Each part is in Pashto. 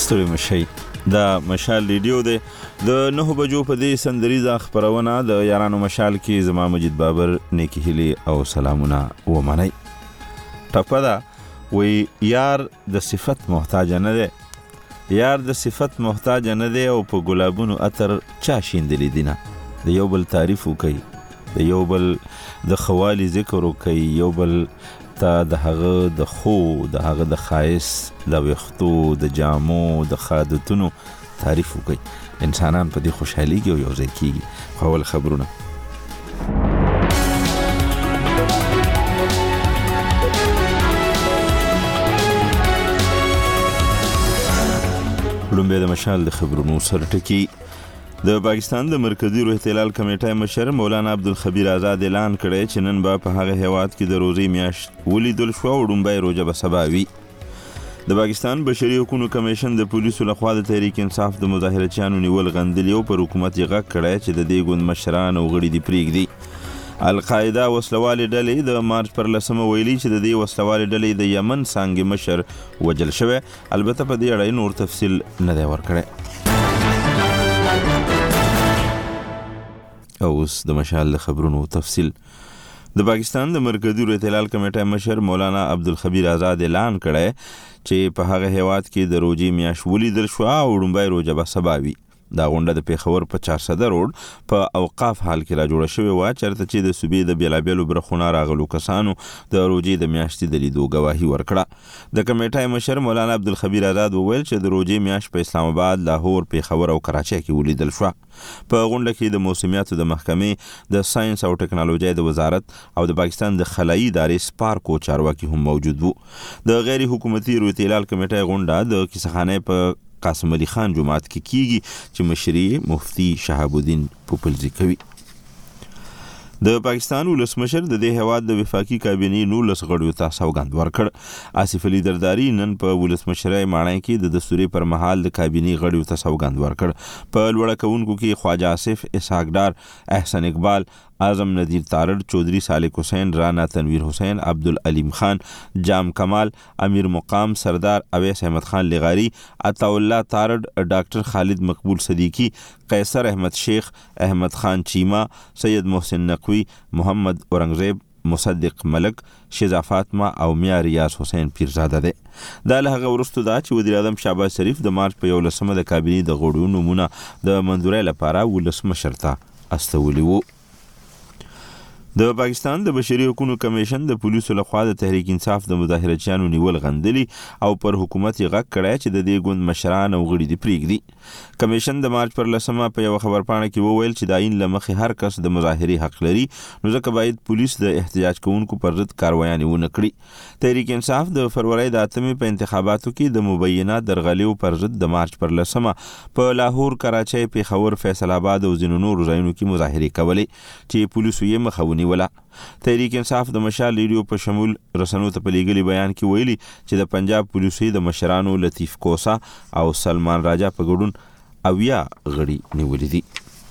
ستړي مشئ. دا مشال ریډیو دی. د 9 بجو په دې سندریزه خبرونه د یارانو مشال کې زما مجید بابر نیکی هیلی او سلامونه ومنئ. ټپه ده وی یار د صفت محتاج نه دی، یار د صفت محتاج نه دی او په ګلابونو عطر چا شیندلی دینه. د یو بل تعریف وکي، د یو بل د خوالي ذکر وکي، یو بل ته د هغه د خو د هغه د خایس د وختو د جامو د خادتونو تعریف وکي. انسانان په دې خوشحاليږي او یو ځای کیږي. خو اول خبرونه لومبه د مشال د خبرونو سره ټکی. د پاکستان د مرکزی روح احتلال کمیټه مشر مولانا عبدالخبیر آزاد اعلان کړی چې نن به په هغه هیواد کې د روزي میاشت ولیدل شو او ډومبۍ روزه به سبا وي. د پاکستان بشري حقوقو کمیشن د پولیسو لخوا د تحریک انصاف د مظاهرچیانو نیول غندلي او پر حکومت یې غږ کړی چې د دې ګوند مشران او غړي دې پرېږدي. القاعده وسلوالې ډلې د مارچ پر 10 ویلي چې د دې وسلوالې ډلې د یمن څانګې مشر وجل شوی. البته په دې اړه نور تفصیل نه دی ورکړی. اوس د مشال د خبرونو تفصیل. د پاکستان د مرکزی روح احتلال کمیټه مشر مولانا عبدالخبیر آزاد اعلان کړی چې په هغه هیواد کې د روزي میاشت ولیدل شو او ډومبۍ روزه به سبا وي. دا غونډه د پیښور په 400 روډ په اوقاف حال کې را جوړه شوې وه، چېرته چې د صوبې د بېلابېلو برخو نه راغلو کسانو د روژې د میاشتې د لیدو ګواهي ورکړه. د کمیټې مشر مولانا عبدالخبیر آزاد وویل چې د روژې میاشت په اسلام آباد، لاهور، پیښور او کراچۍ کې ولیدل شوه. په غونډه کې د موسمیاتو د محکمې، د ساينس او ټکنالوژۍ د وزارت او د پاکستان د خلایي ادارې سپارکو چارواکي هم موجود وو. د غیر حکومتي روح احتلال کمیټې غونډه د کیسهخانې په قاسم علي خان جماعت کې کیږي چې مشري مفتی شهاب الدین پوپلزي کوي. د پاکستان ولسمشر د دې هیواد د وفاقي کابینې 19 غړیو ته سوګند ورکړ. آصف علي درداري نن په ولسمشرۍ ماڼۍ کې د دستوري پر مهال د کابینې غړیو ته سوګند ورکړ. په لوړه کوونکو کې خواجه آصف، اسحاق ډار، احسن اقبال، اعظم ندیر تارړ، چودھری سالک حسین، رانا تنویر حسین، عبدالعلیم خان، جام کمال، امیر مقام، سردار اویس احمد خان لغاری، عطااللہ تارړ، ډاکټر خالد مقبول صدیقی، قیصر احمد شیخ، احمد خان چیما، سید محسن نقوی، محمد اورنګزیب، مصدق ملک، شیزا فاطمه او میا ریاض حسین پیرزاده ده. دا له هغه وروسته دا چې وزیر اعظم شهباز شریف د مارچ په 11 د کابینې د غړو نومونه د منظورۍ لپاره ولسمشر ته استولي وو. د پاکستان د بشري حقوقو کمیشن د پولیسو لخوا د تحریک انصاف د مظاهرچیانو نیول غندلي او پر حکومت یې غږ کړی چې د دې ګوند مشران او غړي دې پرېږدي. کمیشن د مارچ پر 10 په یو خبرپاڼه کې وویل چې د آئین له مخې هر کس د مظاهرې حق لري، نو ځکه باید پولیس د احتجاج کوونکو پر ضد کاروایانې ونه کړي. تحریک انصاف د فروری د 8 په انتخاباتو کې د مبینه درغلیو پر ضد د مارچ پر 10 په لاهور، کراچۍ، پیښور، فیصل آباد او ځینو نورو ځایونو کې مظاهرې کولې چې پولیسو یې مخه ونیوله. تحریک انصاف د مشال ریډیو په شمول رسنو ته په لیږلي بیان کې ویلي چې د پنجاب پولیسو د مشرانو لطیف کوسا او سلمان راجا په ګډون 80 غړي نیولي دي.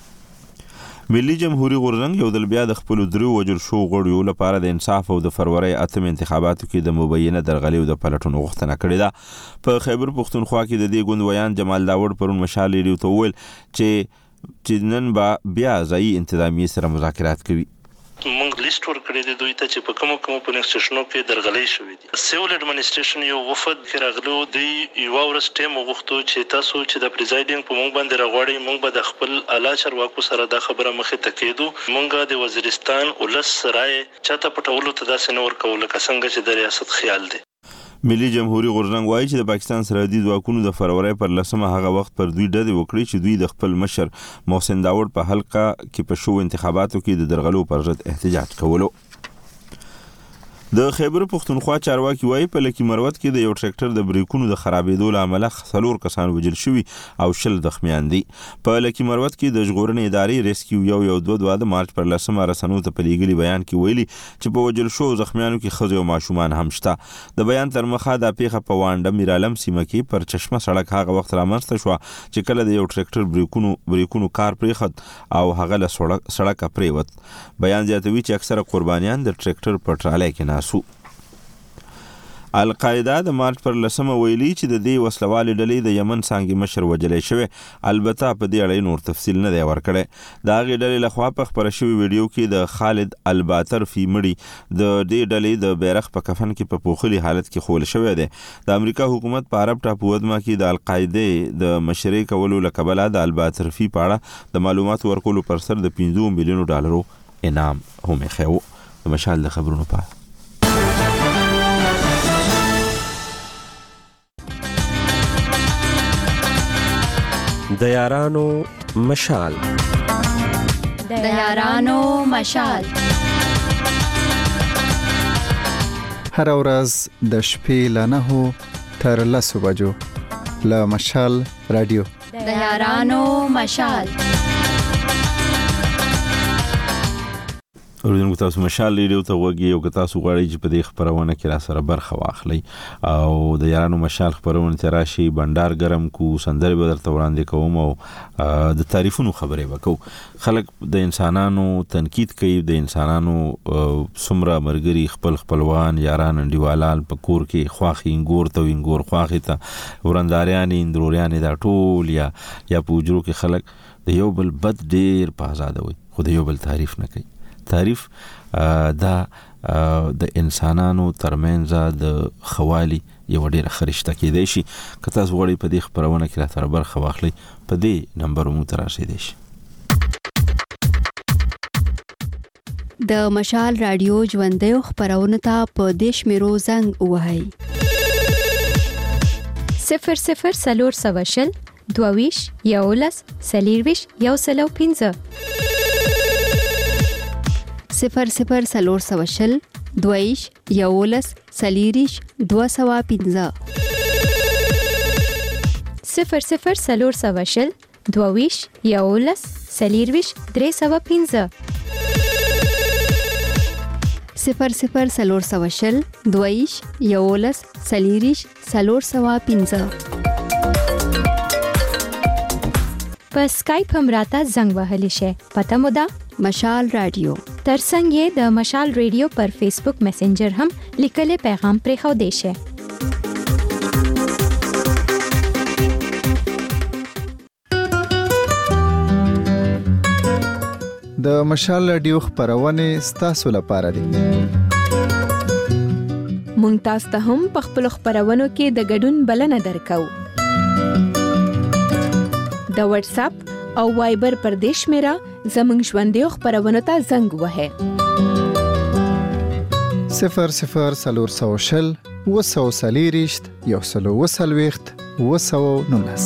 ملي جمهوریت غورځنګ یو ځل بیا د خپلو درو وجل شو غړیو لپاره د انصاف او د فروری 8 انتخاباتو کې د مبینه درغلیو د پلټونو غوښتنه کړې ده. په خیبر پښتونخوا کې د دې ګوند ویان جمال داوړ پرون مشال ریډیو ته وویل چې نن به بیا ځایي انتظامیې سره مذاکرات کوي. مونږ لیست ورکړی دی دوی ته چې په کومو پولینګ سټیشنو کې درغلۍ شوې دي. سیول اډمنسټریشن یو وفد کې راغلو، دوی یوه ورځ ټایم وغوښتو چې تاسو چې د پریزایډینګ په مونږ باندې راغواړئ، مونږ به د خپل اعلی چارواکو سره دا خبره مخې ته کېدو. مونږ د وزیرستان ولس رایې چاته پټولو ته داسې نه ورکوو لکه څنګه چې د ریاست خیال دی. ملي جمهوریت غورځنګ وایي چې د پاکستان سرحدي ځواکونو د فروری پر 10 هغه وخت پر دوی ډزې وکړي چې دوی د خپل مشر محسن داوړ په حلقه کې په شو انتخاباتو کې د درغلو پر ضد احتجاج کولو. د خیبر پښتونخوا چارواکي وایي په لکي مروت کې د یو ټریکټر د بریکونو د خرابېدو له امله 4 کسان وژل شوي او 10 زخمیان دي. په لکي مروت کې د ژغورنې ادارې ریسکیو 122 د مارچ پر 10 رسنو ته په لیږلي بیان کې ویلي چې په وژل شو زخمیانو کې ښځې او ماشومان هم شته. د بیان تر مخه دا پیښه په وانډه میرالم سیمه کې پر چشمه سړک هغه وخت رامنځته شوه چې کله د یو ټریکټر بریکونو کار پرېښود او هغه له سړکه پرېوت. بیان زیاتوي چې اکثره قربانیان د ټریکټر په ټرالۍ کې ناسو. القاعده د مارچ پر 10 ویلي چې د دې وسلوالې ډلې د یمن څنګه مشر وجلې شوی، البته په دې اړه نور تفصیل نه دی ورکړی. دا غي ډلې لخوا په خبره شوی ویډیو کې د خالد الباتر فی مړی د دې ډلې د بیرغ په کفن کې په پوخلي حالت کې خول شوی دی. د امریکا حکومت په عرب ټاپو ودما کې د القاعده د مشرۍ کولو لکبله د الباتر فی په اړه د معلومات ورکولو پر سر د $5 ملیون انعام هم خو. د مشال د خبرونو په د یارانو مشال هر ورځ د شپې له 9 تر 10 بجو له مشال رادیو د یارانو مشال. اوریدونکو تاسو مشال ریډیو ته وګورئ او تاسو غواړئ چې په دې خبرونه کې را سره برخه واخلئ او د یارانو مشال خبرونه تراشي بندر ګرم کو سندري بدر ته وړاندې کوم او د تعریفونو خبرې وکاو. خلک د انسانانو تنقید کوي، د انسانانو سمره مرګري خپلوان یاران انډیوالان په کور کې خواخي انګور ته انګور خواخي ته ورنداریان اندروریان دا ټول یا پوجرو کې خلک د یو بل بد ډیر په آزاد وي، خو د یو بل تعریف نه کوي. تعریف دا د انسانانو ترمنځ د خوالي یو ډیره خرشته کېدای شي. که تاسو غواړئ په دې خبرونه کې را سره برخه واخلئ په دې نمبر مو تر رسیدئ شي. د مشال رادیو ژوندۍ خبرونه ته په دیش میرو زنګ وهاي 00 22 یولس سلیرویش یو سلو 15 00 22 یولس سلیریش 215 00 22 یولس سلیرویش 315 00 22 یولس سلیریش 315 په اسکایپ هم راته زنګ وهلی شي. پته مو ده مشال رادیو. ترڅنګ یې د مشال رادیو پر فیسبوک میسنجر هم لیکلي پیغام پرې خو دی شي. د مشال رادیو خبرونه ستاسو لپاره دي. مونږ تاسو ته هم په خپل خبرونو کې د ګډون بلنه درکو. د واتس اپ او وایبر پر دیش میرا زمنګ ژوندۍ خبرونه ته زنګ وهه 00 وسوسلیریشت یو سلو وسلويخت وسو نونس.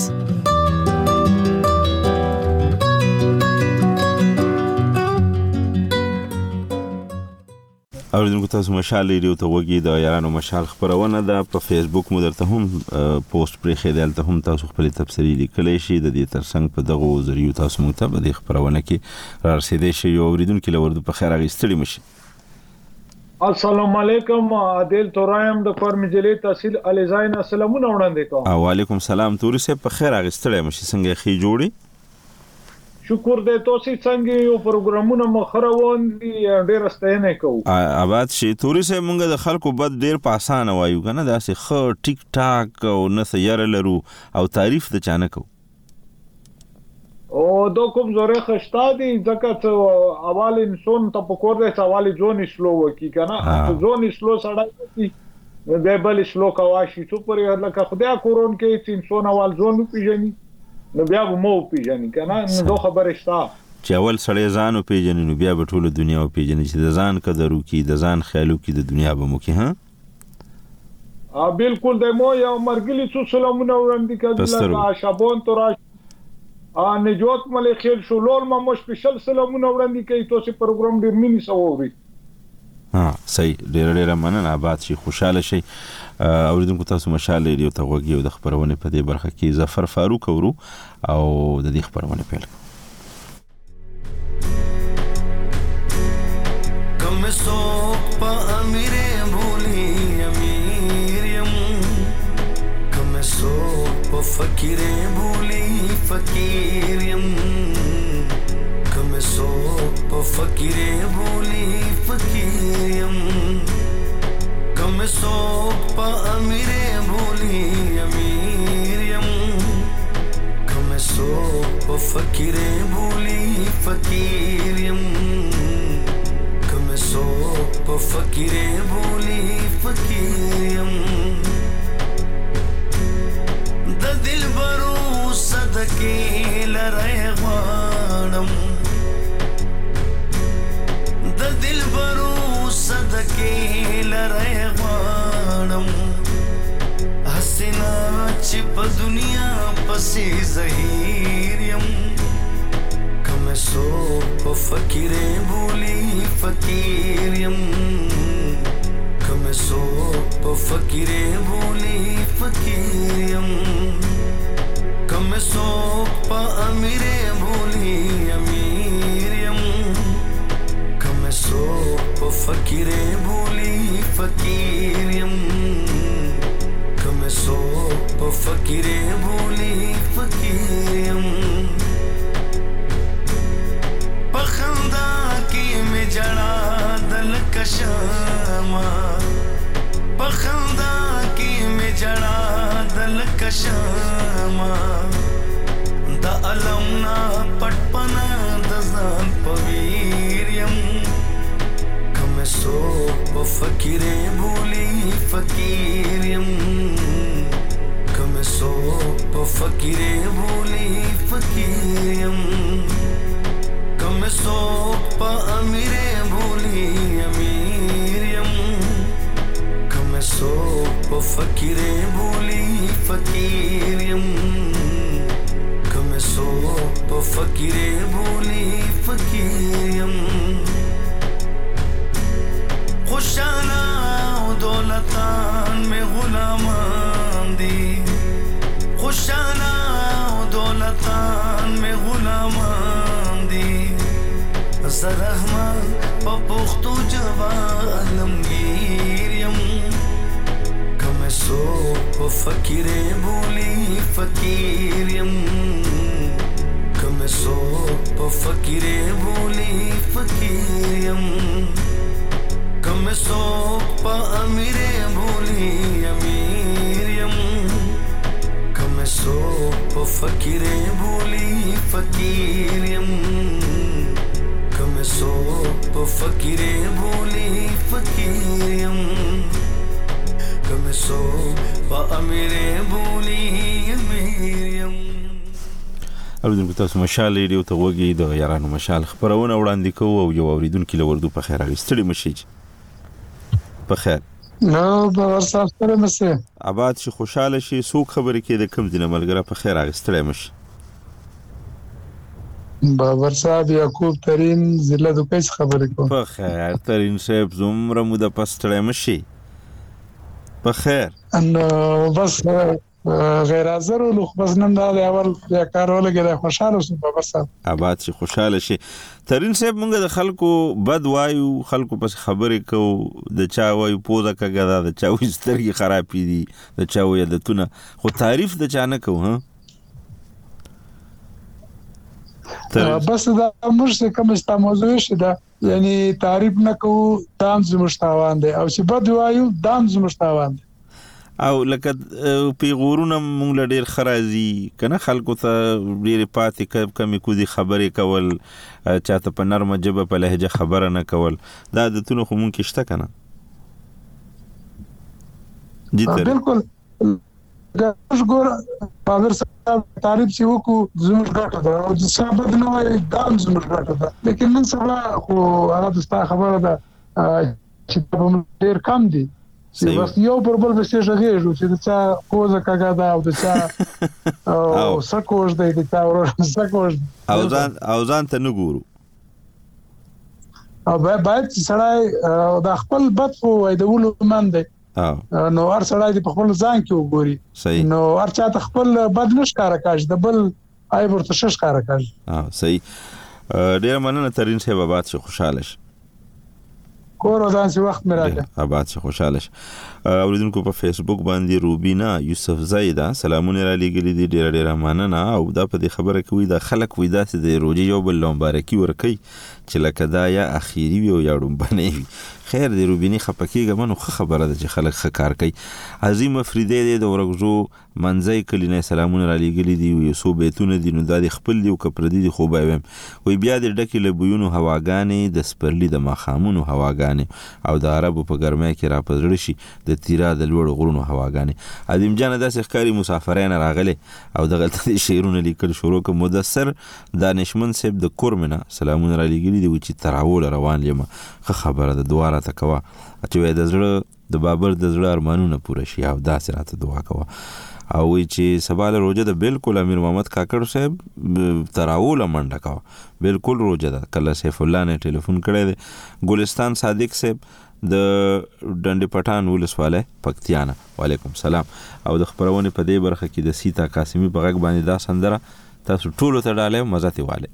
اوریدونکو تاسو مشال ریډیو ته وګورئ. د یارانو مشال خبرونه ده په فیسبوک مو درته هم پوسټ پرې خېدل ته هم تاسو خپل تفسیری لیکلی شي. د دې ترڅنګ په دغه ذریعہ تاسو موږ ته د خبرونه کې را رسیدئ شي. اوریدونکو لوردو په خیر اغستړي مشي. السلام علیکم، عادل تورایم د فرمجلې تحصیل الیزاین السلامونه وړاندې کوم. وعلیکم السلام توري سه په خیر اغستړي مشي. څنګه خې جوړي؟ شکر دې تاسو څنګه یو پروګرامونه مخروان دي ډېر ستاینه کوو. آباد شي توري سه مونږ د خلکو بد ډېر پاسانه وایو کنه داسې خو ټیک ټاک او نه سیاره لرو او تعریف د چانه کو او دو کوم زوره خشتا دي ځکه ته اول انسان ته پکور دې سوال ځون سلو وکي کنه ځون سلو سړی دې بل سلو کواشي څو پرې لکه خدای کورون کې انسان اول ځون پیژني نو بیا مو پیژنې کنه نو خبره شته چې اول سړی ځان پیژنې نو بیا به ټول دنیا پیژنې چې د ځان قدر وکي د ځان خیالو کې د دنیا به مو کې ها بالکل د مو یو مرګلی څو سلامونه وړاندې کړل شابون تراش نجوت ملي خیر شلول ما مو سپیشل سلامونه وړاندې کوي تاسو پروګرام ډیر مینی سووري. صحیح ډیر مننه آباد شي خوشاله شي. اوریدونکو تاسو مشال ریډیو ته وګورئ او د خبرونه په دې برخه کې ظفر فاروق اورو او د دې خبرونه پیل کم سو په امیر بولی امیر یم کم سو په فقیر بولی فقیر یم کم سو په فقیر بولی فقیر یم کم کم سوک پا امیر بولی امیر یم کم سوک پا فقیر بولی فقیر یم کم سوک پا فقیر بولی فقیر یم د دل برو صدقی لرای غوانم د دل برو صدقی لرای غوانم حسنا چې په دنیا پسې زهیر یم کم سو په فقیر بولی فقیر یم کم سو په فقیر بولی فقیر یم کم سو په امیر بولی امیر یم کم سو په فقیر بولی فقیر یم کم سو په فقیر بولی فقیر یم په خندا کې مې جړا دل کشما په خندا کې مې جړا دل کشما دا علمنا پټپنا د ځان پویر یم کم سو په فقیر بولی فقیر یم کم سو په فقیر بولی فقیر یم کم سو په امیر بولی امیر یم کم سو په فقیر بولی فقیر یم کم سو په فقیر بولی فقیر یم خوشانا و دولتان میں غلامان دی خوشانا و دولتان میں غلامان دی زرحمان پا پختو جوا علمگیر یم کم سو پا فقیر بولی فقیر یم کم سو پا فقیر بولی فقیر یم کم سو پا امیر بولی امیر یم کم سو پا فقیر بولی فقیر یم کم سو پا فقیر بولی فقیر یم کم سو پا امیر بولی امیر یم. اوریدونکو تاسو مشال ریډیو ته وګورئ د یارانو مشال خبرونه وړاندې کوو او یو اوریدونکو لوردو په خیر راغستړي مشي په خیر نو باور سره مسه آباد شي خوشاله شي سو خبرې کې د کم دینه ملګری په خیر راغستړي مشي باور صاحب یعقوب ترین ضلع د کیس خبرې کوم په خیر ترین صاحب زمره مو د پستړی مشي په خیر ان بس غیر حاضر ولو بس نن دا اول یا کارول کې خوشاله شو باور صاحب آباد شي خوشاله شي ترین صاحب مونږ د خلکو بد وایو خلکو پس خبرې کو د چا وایو پوزه کګه د چا وې سترګې خراب دي د چا وې عادتونه خو تعریف د چا نه کو ها بس دا موږ کوم است موضوع شته یعنی تعریف نه کو دام زمشتاوان دي او چې بد وایو دام زمشتاوان دي او لکه پیغورونه مونږ له ډیر خرازي کنه خلکو ته ډیر پاتې کمی کو دي خبرې کول چاته په نرمه جبه په لهجه خبره نه کول دا د تونو خو مونږ کېشته کنه جته بالکل دا ګور پاور صاحب تعریف چې وکړو زموږ ګټه ده او چې ثابت نه وي دا زموږ ګټه ده لیکن نن سبا خو هغه د خبره ده چې په ډیر کم دي بس یو پر بل بسې ژغېږو چې د چا کوزه کاګه ده او د چا او سکوش دی د چا ورور سکوش او ځان ته نه ګورو او باید چې سړی د خپل بد خو وایدولو من دی نو هر سړی د خپل ځان کې وګوري نو هر چا ته خپل بد نشکاره کاش د بل آی ورته ششکاره کاش صحیح ډیر مننه ترین صاحب آباد شي خوشاله شي کور ودان سی وخت مراته آباد شي خوشاله شي اوریدونکو په فیسبوک باندې روبینا یوسف زیدا سلامونه را لګلې دي ډیر مننه او دا په دې خبره کوي د خلک وې داسې د روجي یو بل مبارکي ورکي چې لکه دا یا اخیری وي او یا ډومبنه وي خیر دی روبینی خپکیږه منو خبره ده چې خلک ښه کار کوي. عظیم افریدی دی د ورغزو منځي کلی نه سلامونه را لېږلي دي یو څو بیتونه دي نو دا د خپل دی او کپردي دي خو به ویم وی بیا د ډکې له بویونو هواګانې د سپرلي د ماښامونو هواګانې او د عربو په ګرمۍ کې را پزړه شي د تیرا د لوړو غرونو هواګانې. عظیم جان داسې ښکاري مسافرین راغلي او دغلته شعرونه لیکل شروع کړ. مدثر دانشمند صاحب د کورمنه سلامونه را لېږلي دي چې تراول روان یم ښه خبره ده دعا راته کوه چې د زړه د بابر د زړه ارمانونه پوره شي او داسې راته دعا کوه. او وی چې سبا له روزه ده بالکل امیر محمد کاکړ صاحب تراول منډه کوه بالکل روزه ده. کله سیف الله نه ټلیفون کړی دی. ګلستان صادق صاحب د ډنډ پټان ولسواله پکتیانه وعلیکم سلام. او د خبرونه په دې برخه کې د سیتا قاسمی په غږ باندې دا سندره تاسو ټولو ته ډاله مزه تی والے.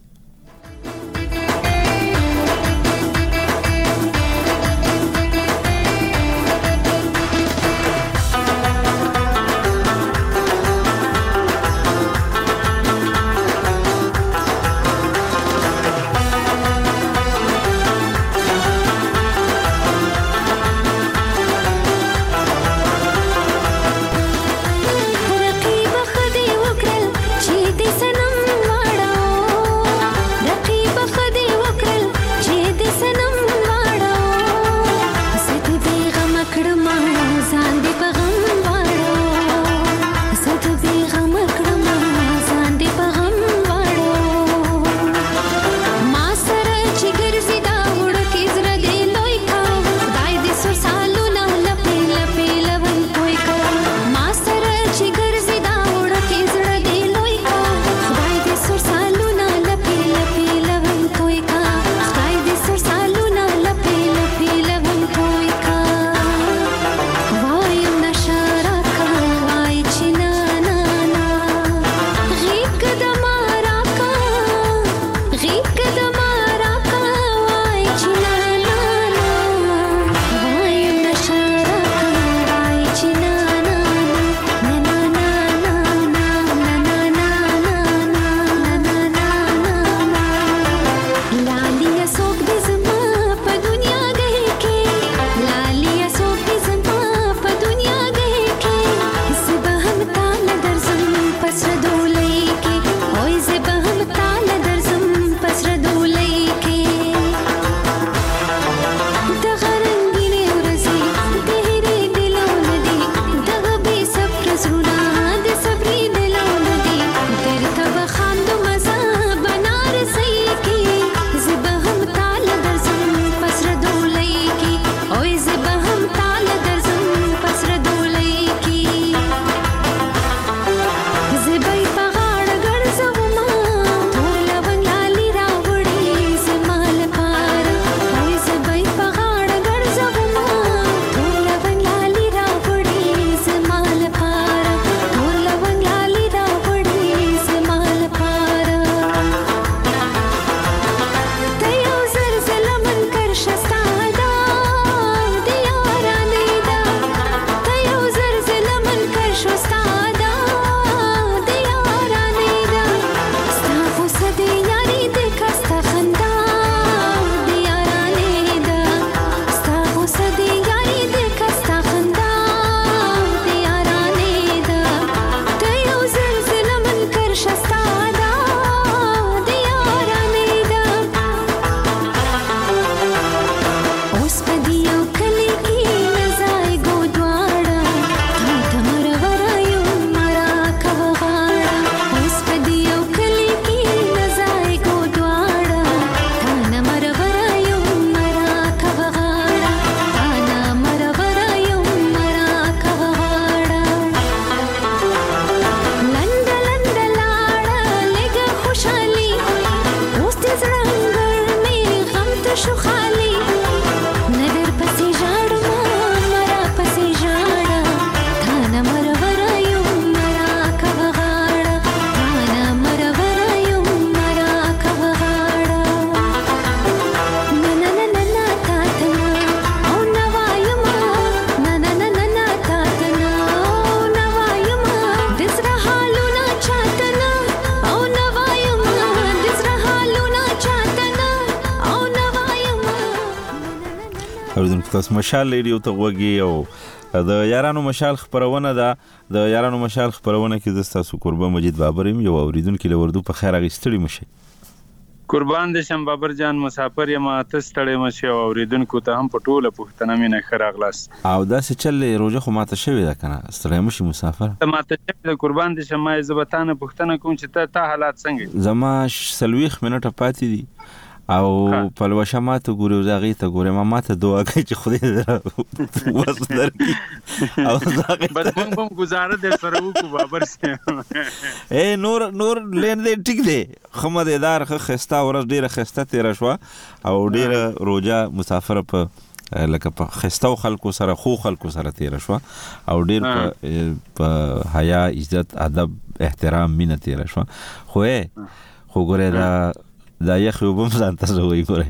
اوریدونکو تاسو مشال ریډیو ته وګورئ او د یارانو مشال خبرونه ده. د یارانو مشال خبرونه کې د تاسو قربان مجید بابر یو اوریدونکو له وردو په خیر اغستړي مشه. قربان دې شم بابر جان، مسافر یم ته ستړی مشه او اوریدونکو ته هم په ټوله پښتنه مینه خراغلاس. او دا څه چل روزه خو ماته شوی ده کنه ستړی مشه مسافر. ماته شوی قربان دې شم، ما زبطانه پښتنه کوم چې ته حالات څنګه؟ زما 30 منټه پاتې دي او پلوشه ماته ګوري زاغي ته ګوري ماته دعا کوي چې خدای دې وس درکړي او زاغي بس موږ گزاره دې سره وکړو بابر سي. نور لین دې ټیک دی خمدار خستا ورځ ډیره خسته تیر شو او ډیره روزه مسافر په لکه په خسته خلکو سره خو خلکو سره تیر شو او ډیر په حیا عزت ادب احترام مینه تیر شو خو ګوره دا یخ یو بم ځان تاسو وی ګوره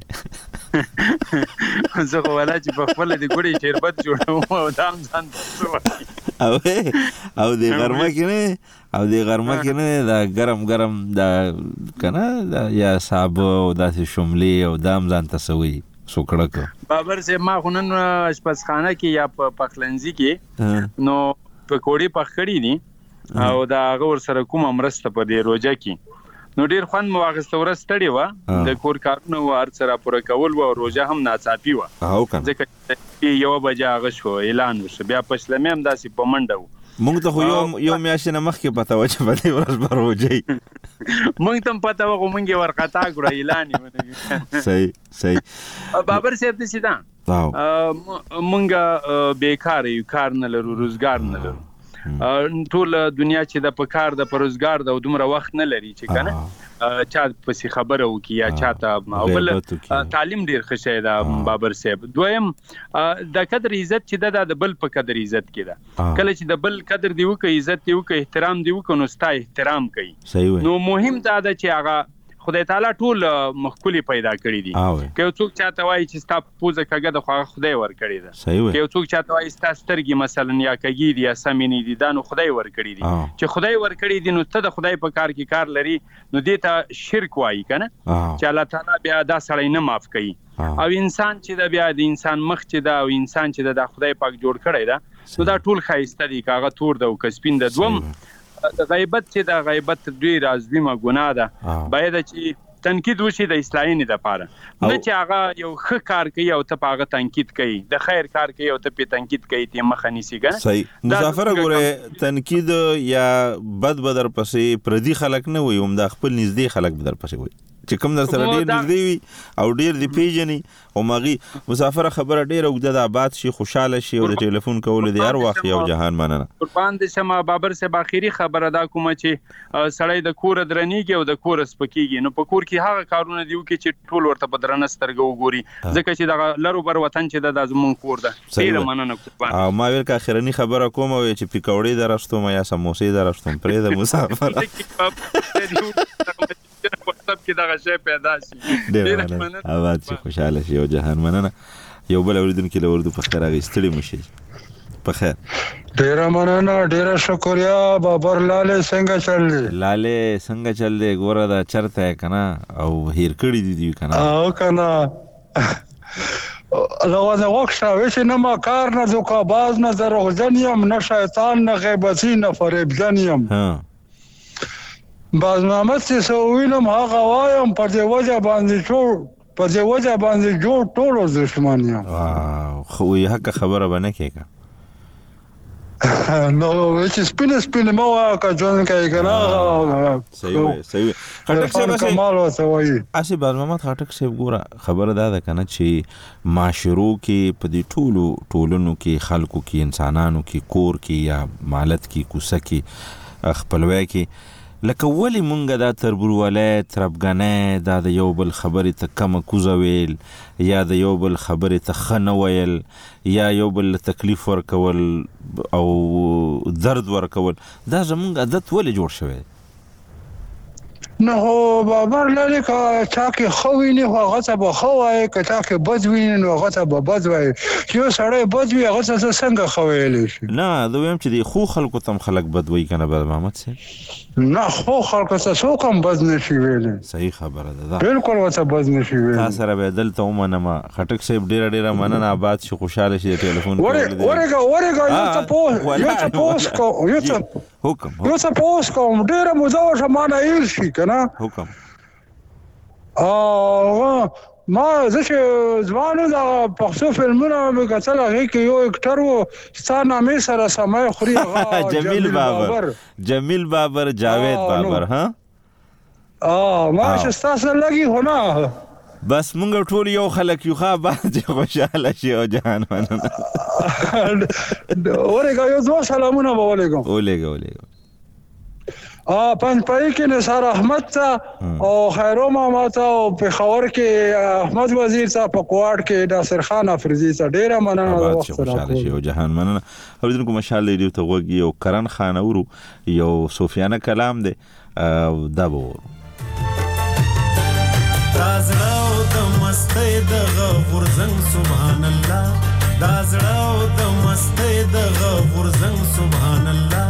زه ولا چې په خپل د ګوړې شربت جوړوم او دام ځان تاسو او د غرمه کې نه دا ګرم دا کنه یا صاحب او داسې شملې او دام ځان تاسو وی سوکړک بابر سه ما خونن اشپزخانه کې یا په پخلنځي کې نو پکوړې پخړې دي او دا غور سره کوم مرسته په دې روزه کې نو ډیر خوان مواغسته ورستړی و د کور کارونه ور سره پوره کول و روزه هم ناڅاپي و ځکه یو بجې هغه شو اعلان وشو بیا پښلمې هم داسې په منډه و مونږ ته یو میاشت نه مخکې پته و چې په دې ورځ به روزه مونږ ته پته و مونږ ورقتا کړو اعلان یې صحیح بابر صاحب دې سیدا مونږ بیکار یو کار نه لرو روزګار نه لرو ټول دنیا چې د پکار د پروزګار د دومره وخت نه لري چې کنه چا پسې خبره وکي یا چاته اول تعلیم ډیر ښه شي دا بابر صاحب. دویم د قدر عزت چې د بل په قدر عزت کې ده کله چې د بل قدر دی وکي عزت دی وکي احترام دی وکي نو ستا احترام کوي. نو مهم دا ده چې هغه خدای تعالی ټول مخکولي پیدا کړی دي که یو څوک چاته وایي چې ستا پوزه کګه د خدای ور کړی ده که یو څوک چاته وایي ستا سترګې مثلا یا کګی دي یا سمینې دي دا نو خدای ور کړی دي چې خدای ور کړی دي نو ته د خدای په کار کې کار لري نو دې ته شرک وایي کنه چې الله تعالی بیا دا سړی نه معاف کوي او انسان چې دا بیا د انسان مخ چې دا او انسان چې دا خدای پاک جوړ کړی دا نو دا ټول خایسته دي کاغه تور د او کسبین د دوم د غیبت چې د غیبت دوی رازویمه ګناه ده باید چې تنقید وشي د اصلاحینې لپاره نه چې هغه یو ښه کار کوي او ته په هغه تنقید کوي د خیر کار کوي او ته په تنقید کوي ته مخه نیسي ګنه صحیح مسافر ګوره تنقید یا بد بدر پسې پردي خلک نه وي هم د خپل نږدې خلک بدر پسې وي چې کوم در سره ډیر نږدې وي او ډیر دی پیژني او ماغي مسافر خبره ډیر وګد د آباد شي خوشاله شي او د ټلیفون کول دی هر وخت یو جهان مننه. قربان دې شمه بابر صاحب اخیری خبره دا کومه چې سړی د کور درنیږي او د کور سپکیږي نو په کور کې هغه کارونه دی چې ټول ورته په درنه سترګو وګوري ځکه چې د لرو بر وطن چې د زمون کور ده ډیر مننه قربان. او ما ویل کا اخرنی خبره کوم چې پکوړې درښتوم یا سموسې درښتوم پرې د مسافر سب کې دا شی پیدا شي ډیر مننه آباد شي خوشاله شي او جهان مننه. یو بل اوریدونکو له ورته په خیر اغستړي مشي په خیر ډیر مننه ډیر شکریا بابر لاله څنګه چل دی ګوره دا چرته کنه او هیر کړی دی کنه او کنه لوازم وښه وش نه ما کار نه دوکا باز نه دروغجنیم نه شیطان نه غیبتی نه فریبجنیم باز محمد چې سووینم هغه وایم پر دې وجه باندې جوړ ټول دشمن یم. خو یې حق خبره باندې کېګه نو چې سپین مو کا جون کوي کنه صحیح خټک صاحب کمال وسوي اسی باز محمد خټک صاحب ګوره خبره ده کنه چې معاشرو کې په دې ټولونو کې خلکو کې انسانانو کې کور کې یا مالت کې کوسه کې خپلوي کې لکه ولی مونږه دا تربورولې تربګنې دا د یو بل خبرې ته کم کوزه ویل یا د یو بل خبرې ته خنه ویل یا یو بل تکلیف ورکول او درد ورکول دا زمونږ عادت ولی جوړ شوی نو بابر لري کا چا کې خو ویني هغه څه به خو وای کچا کې بد ویني نو هغه څه به بد وای یو سړی بد وی هغه څه څنګه خو ویلی شي نه دوی هم چې دی خو خلکو تم خلک بد وای کنه بل محمد سي نه خو خلکو څه څوک هم بد نشي ویلی صحیح خبره ده بالکل وڅ بد نشي ویلی تاسو سره به دلته ومنه ما خټک صاحب ډیره مننه آباد شي خوشاله شي ټلیفون ورګه یو څه پوس کوم ډیره مزه شمانه ایل شي کنه حکم ما زه چې ځوانو د پښتو فلمونو مې کتل هغه کې یو اکټر و ستانه مې سره سمای خوري جمیل بابر جاوید بابر ها ما چې تاسو لګي هونه بس مونږ ټول یو خلک یو خا باندې خوشاله شي او جهان مننه اورګه یو ځو سلامونه وعلیکم پنځ پای کې نثار احمد ته او خیرو ماما ته او پېښور کې احمد وزیر ته په کوټ کې ناصر خان افریدي ته ډیره مننه وخت خوشاله شي او جهان مننه اوریدونکو مشال دی ته وګي او کرن خان اورو یو صوفیانه کلام دی دا به دازړو د مستۍ د غورزنګ سبحان الله دازړو د مستۍ د غورزنګ سبحان الله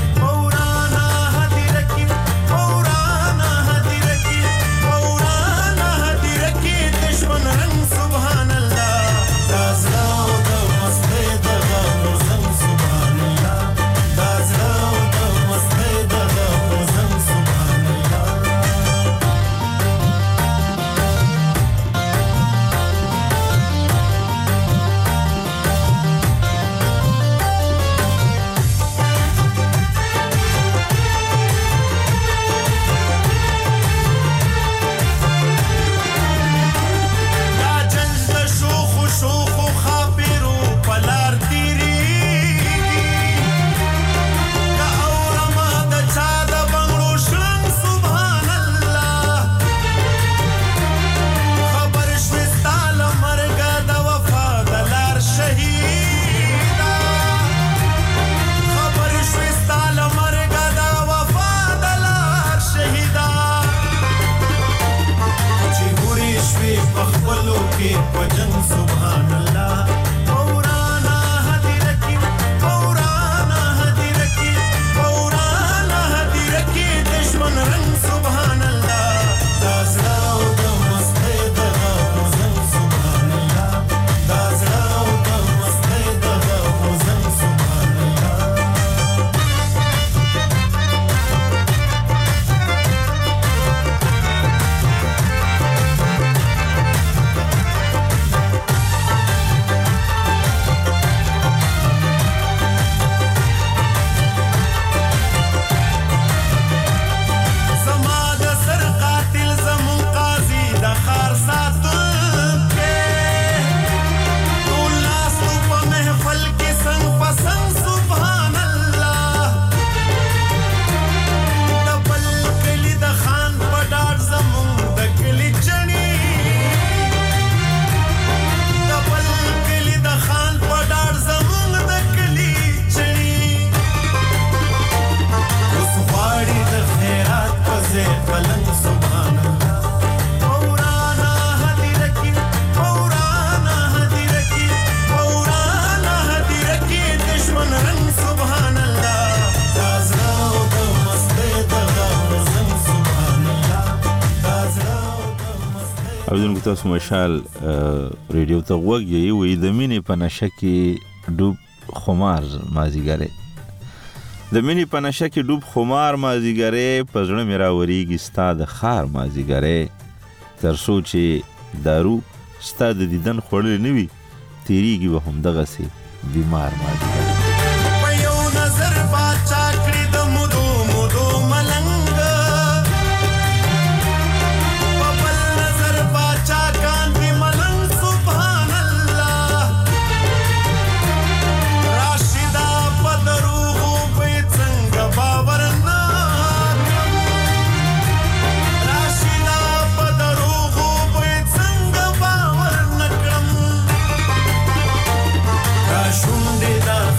اوریدونکو تاسو مشال ریډیو ته وګورئ وي د مینې په نشه کې ډوب خمار مازیګره د مینې په نشه کې ډوب خمار مازیګره په ځړه میرا وریږي ستا د خار مازیګره تر سوچې دارو ستا د دیدن خړل نه وي تیریږي به هم دغه سي بیمار مازیګره شونډې دا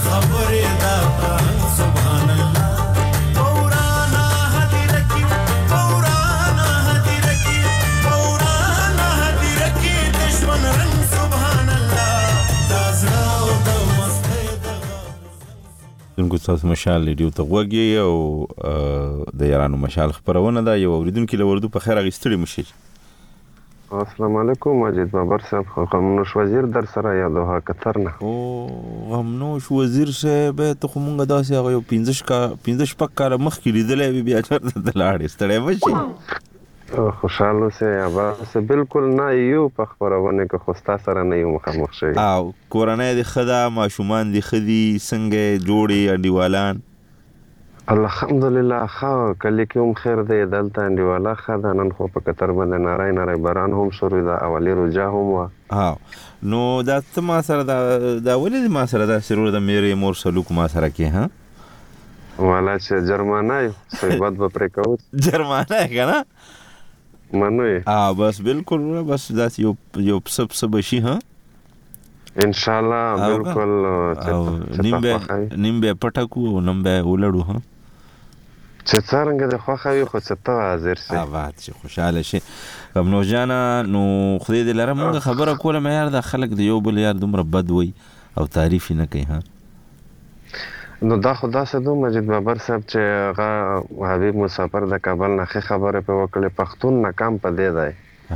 اوریدونکو تاسو مشال ریډیو ته غوږی او د یارانو مشال خبرونه دا یو اوریدونکو له وردو په خیر اغستړي مشي. السلام علیکم ماجد بابر صاحب غمنوش وزیر در سره یا دوها قطر نه. او غمنوش وزیر صاحب ته کومه داسې هغه یو 15 پک کار مخ کې لیدلې بیا چرته دلاړې ستړې وشي. خوشاله سه یا بس بالکل نه یو په خبرونه کې خوستا سره نه یو مخامخ شي. او کورنۍ د خدا ماشومان د خدي څنګه جوړي انډیوالان الحمدلله خو کله کوم خیر دی دلته انډیواله خدا نن خو په قطر باندې نارای باران هم شروع ده اولی روجا هم وا. ها نو دا ته ما سره دا ولې ما سره دا سرور د میری مور سلوک ما سره کې ها والا چې جرمانه صحبت به پرې کوو جرمانه کنه منوي بس بالکل بس دا یو پس بشي ها ان شاء الله بالکل نیم به پټکو نیم به ولړو ها چې څنګه د خوخوي خو څه ته حاضر شي آباد شي خوشاله شي. نو جانا نو خدای دې لره موږ خبره کوله مې یار د خلک د یو بل یار دومره بد وي او تعریف نه کوي ها. نو دا خدا سدو مجید بابر صاحب چې هغه حبیب مسافر د کابل نه خبره په وکړه پښتون ناکام پدې دی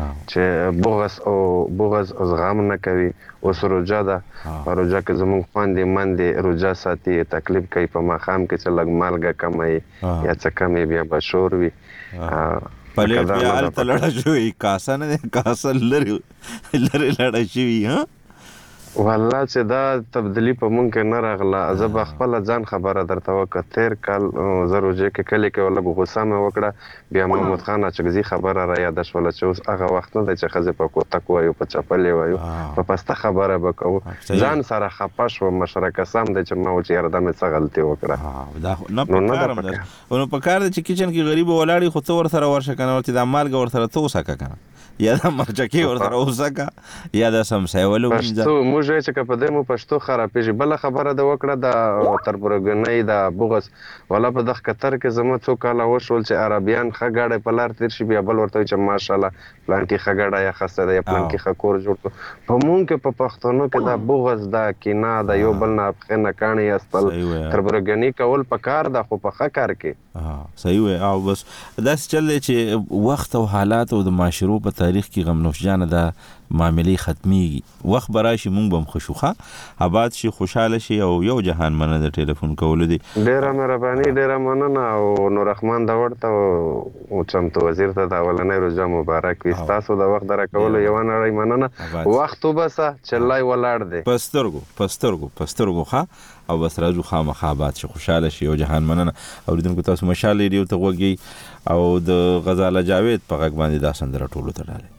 چې بغض او زغم نه کوي او سروجا ده روجا کې زموږ خواندې مندې روجا ساتي تکلیف کوي په ماخام کې چې لګ مالګه کمای یا څه کمې بیا بشور وي پلې بیا الته لړ شوی کاسه نه کاسه لري لړ شوی ها والله چې دا تبدیلی په مونږ کې نه راغله زه به خپل ځان خبره درته وکړه تیر کال زروجه کې کلی کې ولا غوسه مې وکړه بیا محمود خان اچګزي خبره را یاد شول چې اوس هغه وخت نه دی چې خزه په کوتک وایو په چپلې وایو په پسته خبره وکړو ځان سره خپاش و مشرکه سم دی چې ما و چې یاره مې څه غلطي وکړه دا نو په کار چې کچن کې غریب ولاړی خو څور سره ورشه کنه ورته د مالګ ور سره تو وسکه کنه یا د مرچکی ور سره وسکه یا د سمسای ولو موږ چې په دې مو پښتو خرابېږي بل خبره د وکړه د تربورګنۍ د بغض ولا په دغه قطر کې زموږ څو کاله وشول چې عربیان خګاړې په لار تیر شي بیا بل ورته چې ماشاءالله پلان کې خګاړه یا خسته ده یا پلان کې خکور جوړ په مونږ کې په پښتونو کې د بغض د کینا د یو بل نه خنه کانی استل تربورګنۍ کول په کار د خو په خکار کې صحیح وي او بس داس چل چې وخت او حالات او د معاشرو په تاریخ کې غمنوش جان د معاملې ختميږي وخت براشي مونږ بم خوشوخه آباد شي خوشاله شي او یو جهان مننه د ټلیفون کول دي ډیره مهرباني ډیره مننه او نور رحمان دا ورته او چمتو وزیر ته دا ولنې روزه مبارک وي تاسو د وخت درکول یو نه مننه وخت وبسه چلای ولاړ دی پسترګو ښه او بس راځو خامخا آباد شي خوشاله شي او جهان مننه اوریدونکو تاسو مشال ریډیو ته وګورئ او د غزاله جاوید په غږ باندې دا سندره ټولو ته ډاله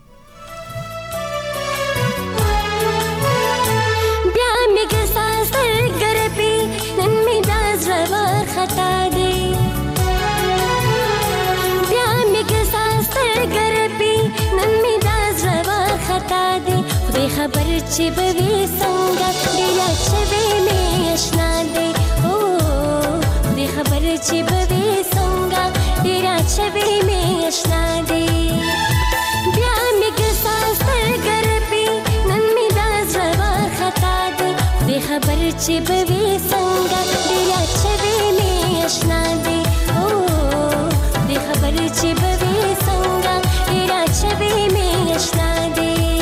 خبر چې بوي څنګه ډېر شوي مې آشنا دی او دې خبر چې بوي څنګه ډېر شوي مې آشنا دی بیا مې ګساس ګرپي نن مې دا زوا خطا دی دې خبر چې بوي څنګه ډېر شوي مې آشنا دی او دې خبر چې بوي څنګه ډېر شوي مې آشنا دی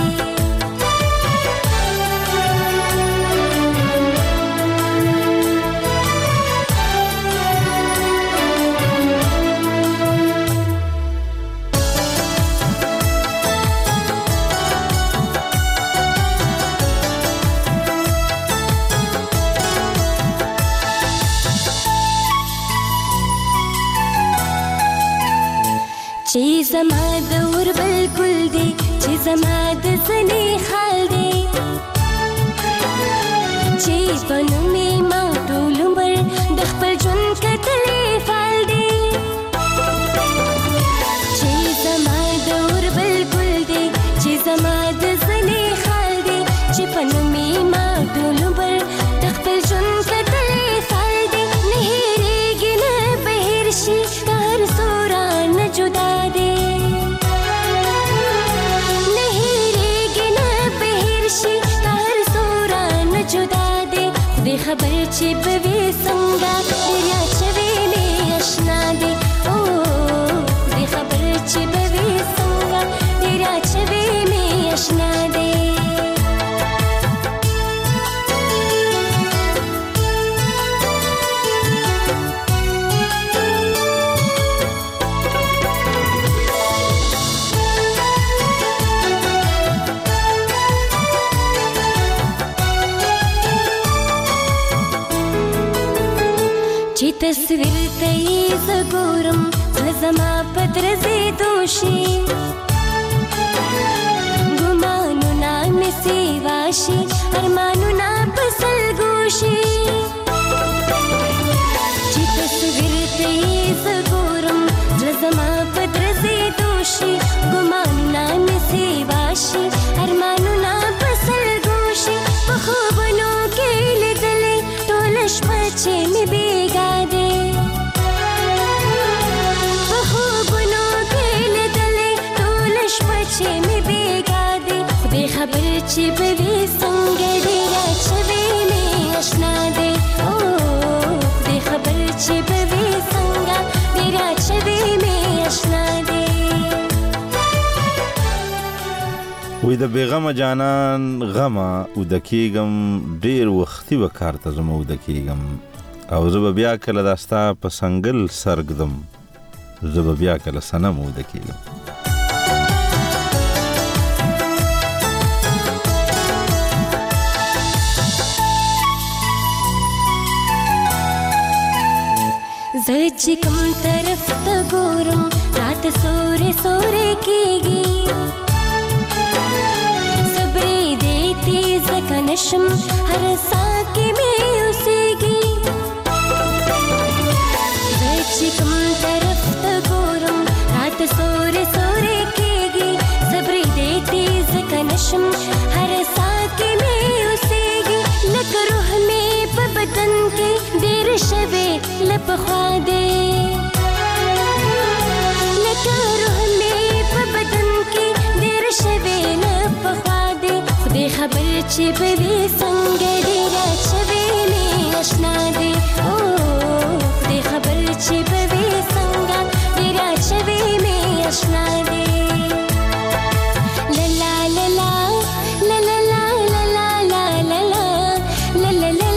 چې زما د ور بالکل دی چې زما د سنې خال دی چې بنو می ما ټول عمر د خپل ژوند کتلې فال دی چې زما د ور بالکل دی چې زما د سنې خال دی چې بنو می ما ټول عمر د خپل ژوند کتلې فال دی نه هېرېږي نه بهر شي هر سورا نه جدا خدای خبر چې به وي څنګه ډېر چوي مې آشنا دی او خدای خبر چې به وي څنګه ډېر چوي مې آشنا دی چې تصویر ته یې زه ګورم زړه زما په درزېدو شي ګمانونه مې سیوا شي ارمانونه په سلګو شي چې تصویر ته یې زه ګورم زړه زما په درزېدو شي ګمانونه مې سیوا شي ارمانونه په سلګو شي په خوبونو کې لیدلې ټوله شپه چې مې بېګا دی په خوبونو کې لیدلې ټوله شپه چې مې بېګا دی خدای خبر چې به وي څنګه ډېره چوي مې آشنا دی او خدای خبر چې به وي څنګه ډېره چوي مې آشنا دی وی د بیغمه جانان غمه اوده کېږم ډېر وختي به کار ته ځم اوده کېږم او زه به بیا کله دا ستا په سنګل سر ږدم زه به بیا کله صنم اوده کېږم زه چې کوم طرف ته ګورم راته سورې سورې کېږي صبرې دې تیز ځکه نشم هر ساه کې مې اوسېږي زه چې کوم طرف ته ګورم راته سورې سورې کېږي صبرې دې تیز ځکه نشم هر ساه کې مې اوسېږي لکه روح مې په بدن کې ډېر شوې له پخوا دی لکه روح مې په بدن کې ډېر شوې له پخوا دی خدای خبر چې به وي څنګه ډېره چوي مې آشنا دی او خدای خبر چې به وي څنګه ډېره چوي مې آشنا دی لا لا لا لا لا لا لا لا لا لا لا لا لا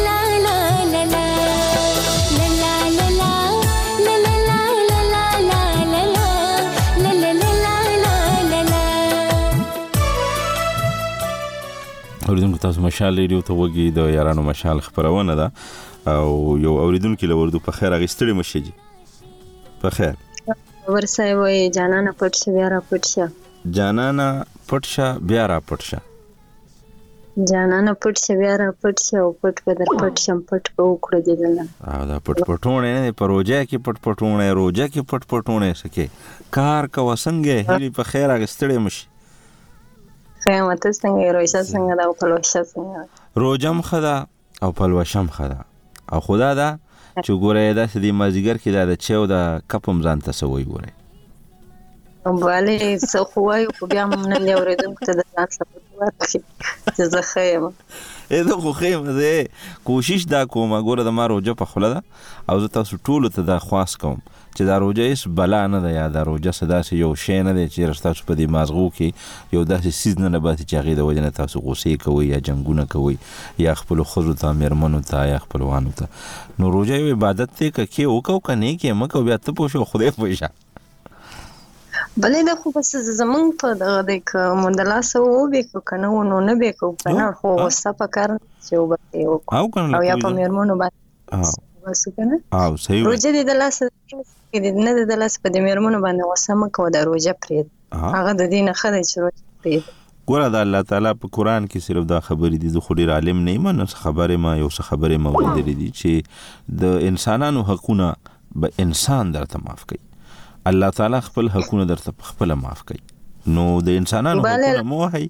اوریدونکو تاسو مشال ریډیو ته وګورئ د یارانو مشال خبرونه ده او یو اوریدونکو لوردو په خیر اغستړي مشيږي په خیر ورسای وای جانانه پټشه بیا را پټشه جانانه پټشه بیا را پټشه جانانه پټشه بیا را پټشه او پټ په در پټشم پټ په وکړه دې نه دا پټ پټونه نه په روزه کې پټ پټونه روزه کې پټ پټونه سکے کار کا وسنګه هلي په خیر اغستړي مشي قیامت څنګه روزه څنګه دا او پلوشه څنګه روزم خدا او پلوشم خدا او خدا دا چې ګوره دا سدي مازیګر کې دا د چيو دا کپم ځان ته سوي ګوره بله څه خوای خو بیا مونږ نه اورېدم ته د ځان څخه ورته زه خیم زه خو خیم زه کوشش دا کوم ګوره د ما روزه په خوله ده او زه تاسو ټول ته دا خواست کوم چې دا روزه هیڅ بلا نه ده یا دا روزه صداسې یو شی نه دی چې تاسو په دې مازغو کې یو داسې سیز نه نباتي چې هغې د وجې نه تاسو غوسې کوئ یا جنګونه کوئ یا خپلو ښځو ته مېرمنو ته یا خپلوانو ته نو روزه یو عبادت دی که کې وکړو که نه کې مه کوو بیا ته پوه شو خدای پوه شه بلې دا خو بس زمونږ په دغه دی که مونږ د لاسه وبېکو که نه و نو نه بېکو که نه خو غوسه پکار نه چې وبکې وکړو او یا په مېرمنو باندې بسو که نه روژه دې د لاسه نه د لاسه په دې مېرمنو باندې غوسه مه کوه دا روژه پرېږده هغه د دې نه ښه دی چې روژه پرېږده ګوره د الله تعالی په قرآن کې صرف دا خبرې دي زه خو ډېر عالم نه یم نو څه خبرې ما یو څه خبرې ما اورېدلې دي چې د انسانانو حقونه به انسان درته معاف کوي الله تعالی خپل حقونه درته خپل معاف کوي نو د انسانانو حقونه مو هي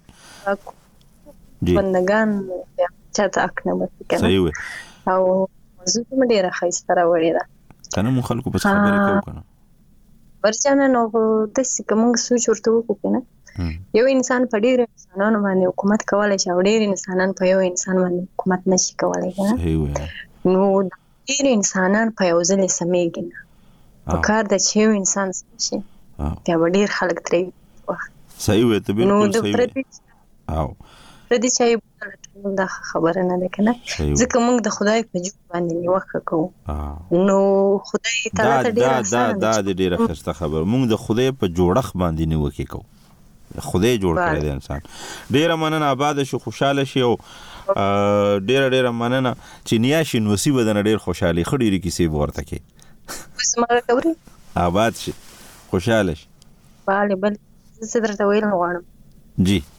بندگان چاته حق نه ورکړي صحیح وي او زه هم ډیره خیسته راوړې ده کنه مو خلکو په خبرې کوو کنه ورچانه نو د څه کوم سوچ ورته وکړو کنه یو انسان په ډیر انسانانو باندې حکومت کولای شي او ډیر انسانان په یو انسان باندې حکومت نشي کولای. نو ډیر انسانان په یو ځل سمېږي نه، په کار د چې یو انسان شي بیا به ډیر خلک ترې صحیح وي. ته بالکل صحیح او پردي چې دا خبره نه ده کنه، ځکه موږ د خدای په جوړ باندې نیوکه کوو. نو خدای تعالی ته ډیر آسان دا ډیره ښه خبره، موږ د خدای په جوړښت باندې نیوکه کوو. خدای جوړ کړی دی انسان. ډیره مننه، آباد شي، خوشاله شي او ډیره مننه چې نیا شي نوسی بدن ډیر خوشالي خډيري کیسې ورته کې. زما خبري آباد شي، خوشاله شي. بل څه درته ویل غواړم جی.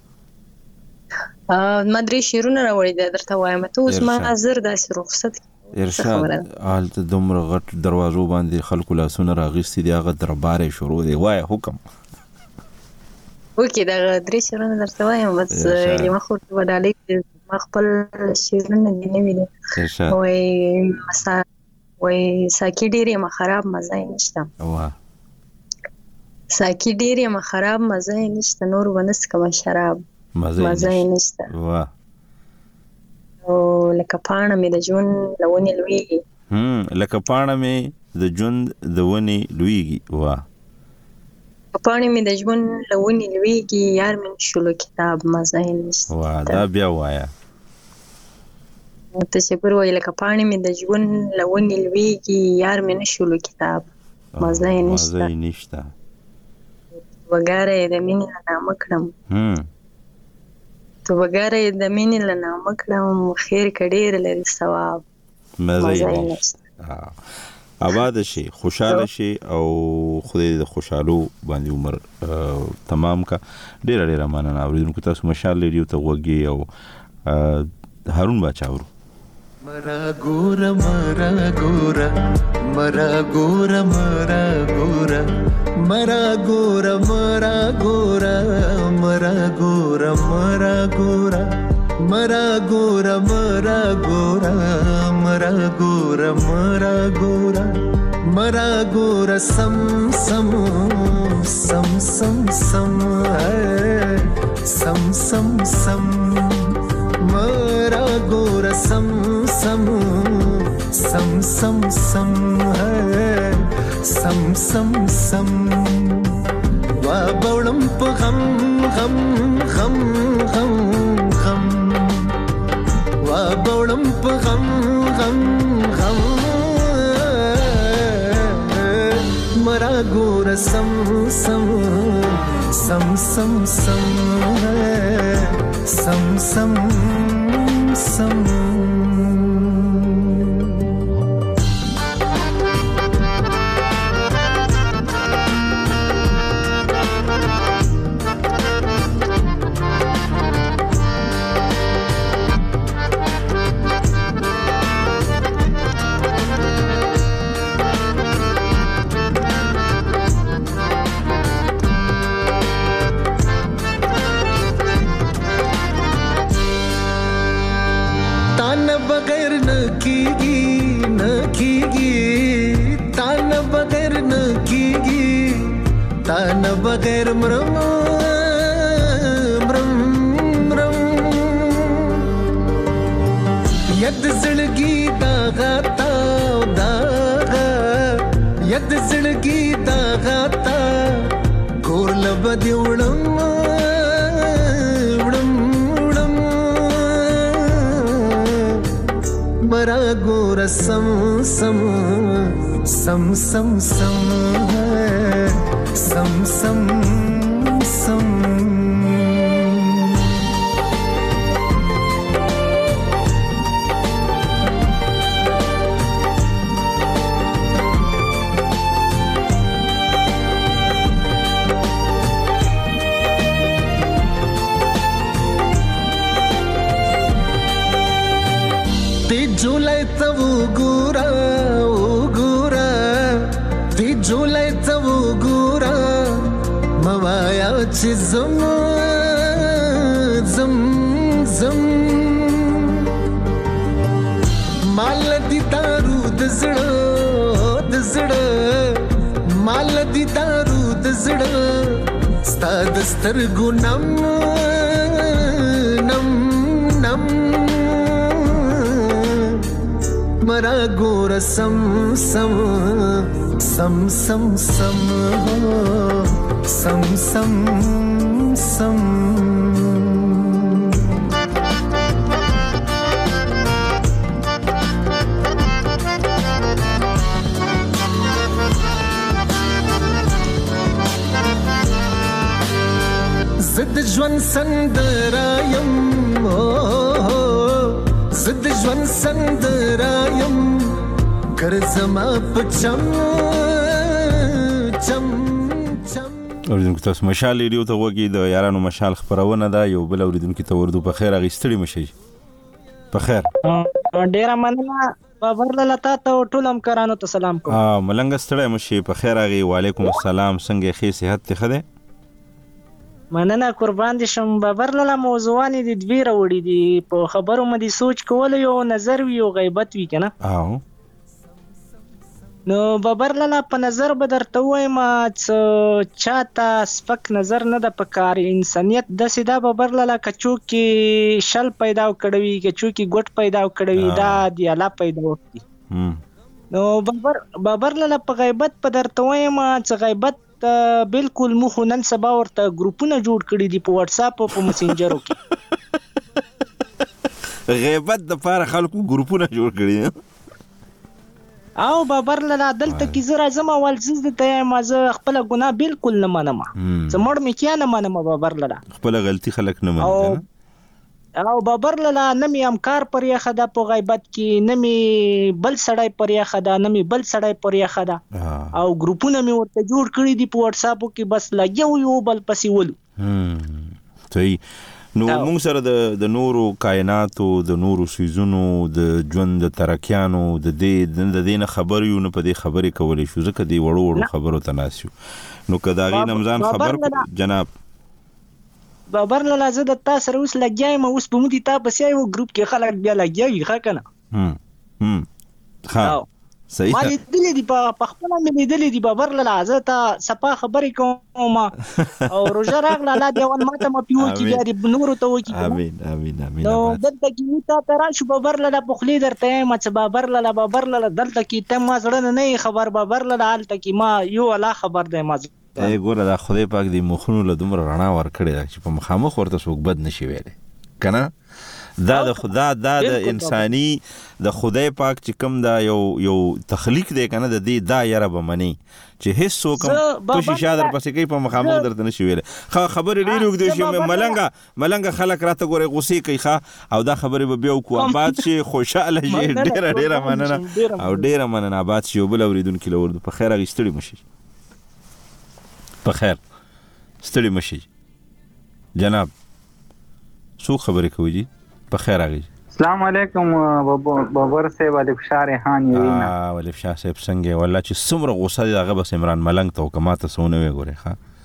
ما درې شیرونه راوړي درته وایم، ته اوس ما حاضر داسې رخصت ارشاد حالت دومره غټ دروازو باندې خلکو لاسونه راغستې دي، هغه دربار شروع دی. وای حکم وکي دا درې شیرونه درته وایم، بس لمه خو په ډالۍ ما خپل شیرونه دي نه ویلي. وای ساکي ډېرې ما خراب مزه نشته، ساکي ډېرې ما خراب مزه نشته، نور ونس کوم شراب مزه نشته. او لکه پاڼه مې د ژوند له ونې لویږي، لکه پاڼه مې د ژوند د ونې لویږي. پاڼه مې د ژوند له ونې لویږي، یار مې شلو کتاب مزه نشته. دا بیا وایا تشکر. وای لکه پاڼه مې د ژوند له ونې لویږي، یار مې نشلو کتاب مزه نشته. وګاره د مینې له نامه کړم، تو وګاره د مینې له نامه کړم، خیر کډیر لري ثواب مزه نشته. آباد شي، خوشاله شي او خدای د خوشالو باندې عمر تمام کا. ډیره مننه. اوریدونکو تاسو مشال لري ته وګي او هارون باچاورو. مرا ګور مرا ګور مرا ګور مرا ګور مرا ګور مرا ګور مرا ګور مرا ګور مرا ګور مرا ګور مرا ګور مرا ګور مرا ګور سم سم سم سم سم سم سم سم مرا ګور سم سم سم سم سم سم سم سم وا بولم په غم غم غم غم غم وا بولم په غم غم غم مرا ګور سم سم سم سم سم سم سم سم बगैर मरम मरम मरम यद जिंदगी दागाता दागा यद जिंदगी दागाता गोर लबद उड़म उड़म उड़म मरा गोर सम सम सम सम सम सम सम सम ती जुलाई तब गुरा ओ गुरा ती जुलाई तब गुरा मवाया ची zam zam zam माल दी दारू दजड़ा दजड़ा माल दी दारू दजड़ा ستا د سترګو نم نم نم مرا ګور سم سم سم سم سم سم سم سم زد ژوند سندرایم زد ژوند سندرایم ګرځما پچم چم اوریدونکو تاسو مشال ریډیو ته وګورئ د یارانو مشال خبرونه ده یو بل اوریدونکو ته وردو په خیر اغستړي مشي په خیر ډیر مننه بابر لاله ته ټول همکارانو ته سلام کوم ملنګ ستړي مشي په خیر اغي وعلیکم السلام څنګه خې صحت ته خده مننه قربان دي شم بابر لاله موضوعانی دي دوی راوړي دي په خبرو مې سوچ کول یو نظر وی او غیبت وی کنه نو بابر لاله په نظر به درته وایم چاته سپک نظر نه د پکار انسانیت د سیدا بابر لاله کچو کې شل پیدا کړوي کچو کې ګټ پیدا کړوي دا دی الله پیدا وکړي نو بابر لاله په غیبت په درته وایم چې غیبت بالکل مخ نن سبا ورته ګروپونه جوړ کړي دي په واتس اپ او په میسنجرو کې غیبت د پاره خلکو ګروپونه جوړ کړي او بابر لاله دلته کې زرا زما ولزز ته مازه خپل ګناه بالکل نه منم زموږ مې کیا نه منم بابر لاله خپل غلطي خلک نه منم او بابر لاله نمی امکار پر یې خدا په غیبت کې نمی بل سړی پر یې خدا نمی بل سړی پر یې خدا او ګروپونه مې ورته جوړ کړی دي په واتس اپ کې بس لګیو یو بل پسې ولو ته نو موږ سره د نورو کائناتو د نورو سيزونو د ژوند د ترکیانو د دې نه خبر یو نه په دې خبرې کولې شو ځکه دی وړو خبرو تناسیو نو کداغي نمزان خبر جناب بابر لاله زه د تاسو سره اوس لګیایم اوس په مودي تا پسې یو ګروپ کې خلک بیا لګیږي ښه کنه ها صحیح مالي دلی دی په خپل مې دلی دی بابر لاله زه ته صفه خبرې کوم او روزه راغله لا دیوان ماته ما پیو کې بیا دی نور ته وکی امين امين امين نو دلته کې تا ترا شو بابر لاله په خلی درته ما چې بابر لاله دلته کې ته ما زړه نه خبر بابر لاله حالت کې ما یو الله خبر دی ما ای ګوره دا خدای پاک دی مخونو له دومره رڼا ورکړي چې په مخامخ ورته څوک بد نشي ویلي کنه دا د خدا د انساني د خدای پاک چې کوم دا یو تخلیق دی کنه د دې دا یاره به منی چې هیڅ څوک په شیشه در پسې کوي په مخامخ درته نشي ویلي خبرې ډېرې اوږدې شي ملنګه خلک راته ګوري غوسې کوي ښه او دا خبرې به بیا وکړو آباد شي خوشحاله شي ډېره مننه او ډېره مننه آباد شي یو بل اورېدونکي له وردو په خیر هغې ستړي مشي په خیر ستړي مشي جناب څوک خبرې کوي جی په خیر هغې السلام علیکم بابر صاحب علي فشار ریحان یوینا علي فشار صاحب څنګه والله چې څومره غوسه دي هغه بس عمران ملنګ ته وکړه ما ته څه ونه ویې ګورې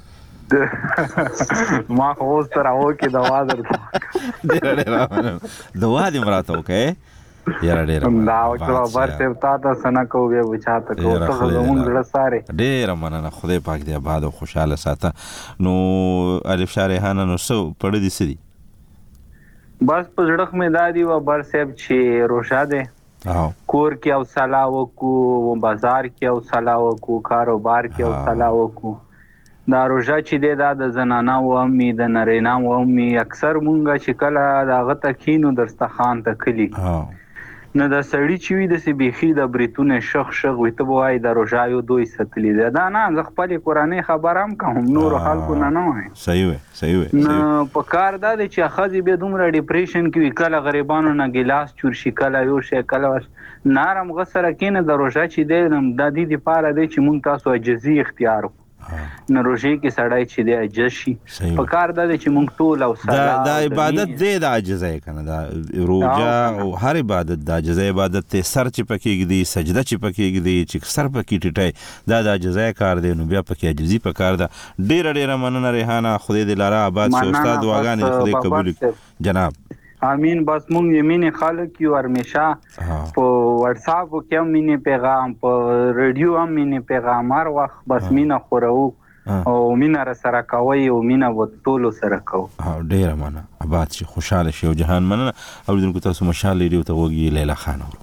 ښه ما خو اوس سره وکړې دوا درته ډېره دوا دې م راته وکړې یاره ډېره دا وکړه بابر صاحب تا ته څه نه کوو بیا به چاته کوو ته خو زمونږ زړه سارې ډېره مننه خدای پاک دې آباد او خوشحاله ساته نو علي فشار ریحانه نو څه پړه دي څه دي بس په زړه مې دا دی بابر صاحب چې روژه دی کور کې او صلا وکړو بازار کې او صلا وکړو کاروبار کې او صلا وکړو دا روژه چې دی دا د زنانه و امي د نرینا و امي اکثر مونږ چې کله د هغه ته کینو دسترخوان ته کلي نو د سړی چې وي داسې بیخي د بریتونه شخ وي ته به وایي د روژه یو دوی ستلي دی دا نه زه خپلې کورنۍ خبره هم کوم نورو خلکو نه وایم صحیح وی نو په کار دا دی چې ښځې بیا دومره ډیپریشن کې وي کله غریبانو نه ګیلاس چور شي کله یو شی کله نارم غه سره کېنه د روژه چې دی د دې دپاره دی چې مونږ تاسو عجزي اختیار کړو نو روژې کې سړی چې دی عجز شي په کار دا دی چې مونږ ټول او دا عبادت دی د عجزۍ کنه دا روژه او هر عبادت د عجزۍ عبادت دی سر چې پکې ږدي سجده چې پکې ږدي چې سر پکې ټیټی دا د عجزۍ کار دی نو بیا پکې عجزي په کار ده ډېره مننه ریحانه خدای دې لاره آباد شي استاد دعاګانې دې خدای قبول کړي جناب امین بس مونږ یې مینې خلک یو همیشه په واتس اپ کې هم مینې پیغام په ریډیو هم مینې پیغام هر وخت بس مینه خورو او مینا را سره کوي او مینا و ټولو سره کو. ډیره مننه. آباد شي، خوشاله شي او جهان مننه. اوریدونکو تاسو مشال ریډیو ته وګورئ. لیلا خان اورو.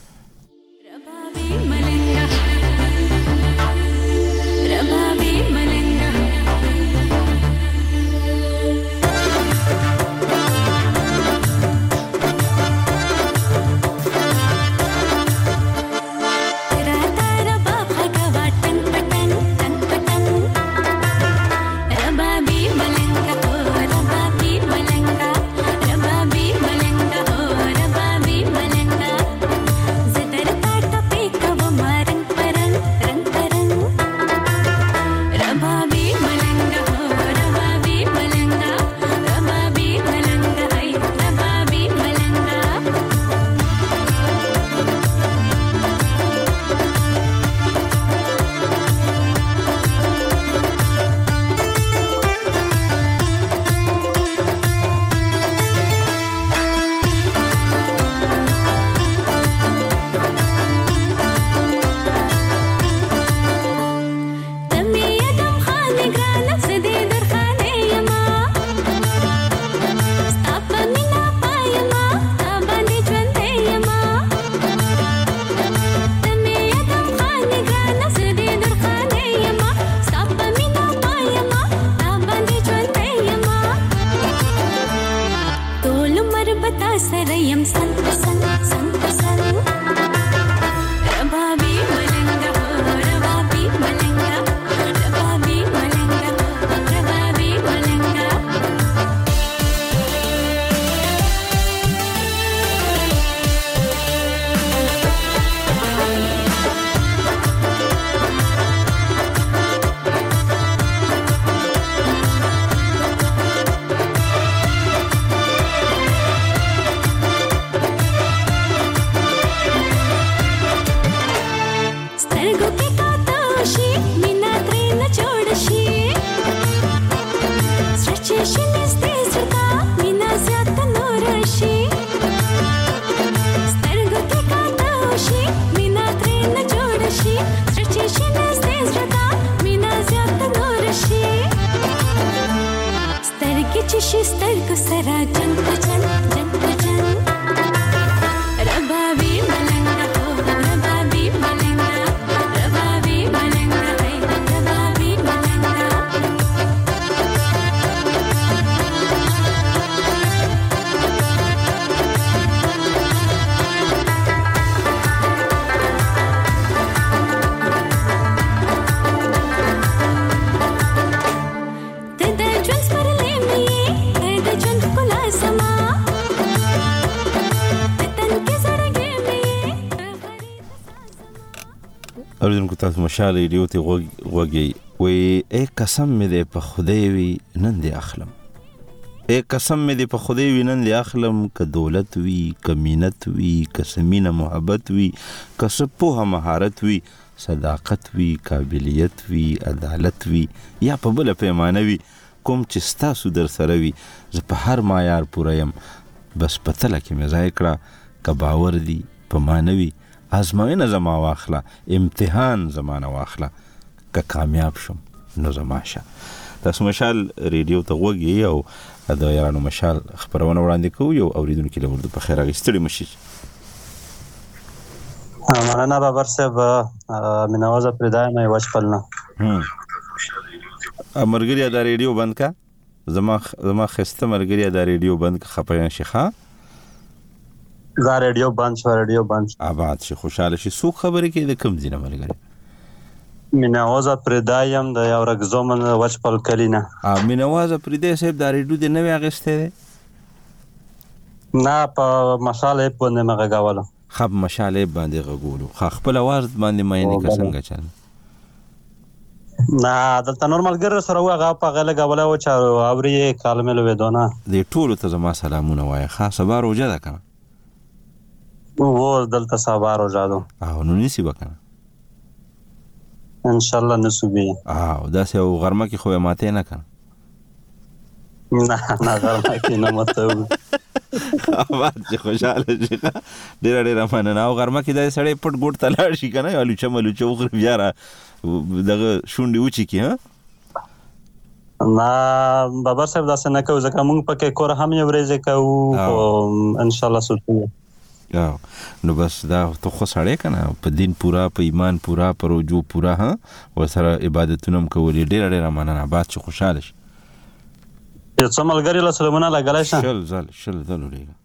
اوریدونکو تاسو مشال ریډیو ته وګورئ. وای اے قسم مې دې په خدای وي نن دې اخلم، اے قسم مې دې په خدای وي نن دې اخلم، که دولت وي که مینت وي که سمینه محبت وي که څه پوهه مهارت وي صداقت وي قابلیت وي عدالت وي یا په بله پیمانه وي کوم چې ستاسو در سره وي زه په هر معیار پوره یم. بس په تله کې مې ځای کړه که باور دی په ما نه وي آزموینه زما واخله امتحان زمانه واخله که کامیاب شم نو زما شه. تاسو مشال ریډیو ته وګورئ او د یارانو مشال خبرونه وړاندې کوو. یو اوریدونکي له ورته په خیر راغستړي مشي. مولانا بابر صاحب مینوازه پردای مې وچپلنه مرګریا دا ریډیو بند کا زما خسته مرګریا دا ریډیو بند کا خپایان شيخه دا ریډیو بند شو. ریډیو بند آباد شي خوشاله شي. سو خبره کې د کم ځینه مرګریا مینوازه پردایم د یو رګزومن وچپل کلینا. مینوازه پردای صاحب دا ریډیو د نوې اغسته نه په مشاله په نه مغاوله خب مشاله باندې غوولو خپل आवाज باندې مې نه څنګه چل نه دلته نورمال ګر سره وغه په غله غوله او چا اوري کلمه لوي دونه دې ټول ته زما سلامونه وای خاصه بار وجه ده کنه و دلته صبر او جادو نو نسی وکنه ان شاء الله نسوبي دا سه غرمه کې خو ماته نه کنه نه غرمه کې نه ماته اواز خوشاله شي ډېر مننه. او غرمه کې دا سړی پټ ګوټ تلاړ شي کنه الو چملو چوغر بیا را دغه شونډي وچی کی ها نه بابر صاحب داسې نه کوو ځکه موږ پکې کور هم یو ورځې کوو خو انشاءالله سوچو نو بس دا تو خو سړی که نه په دین پورا په ایمان پورا په رجوع پورا ورسره عبادتونه هم کولي ډېره مننه بعد چې خوشحاله شي یو څه ملګري له سلامونه لګلی شه شل ځلو ډېره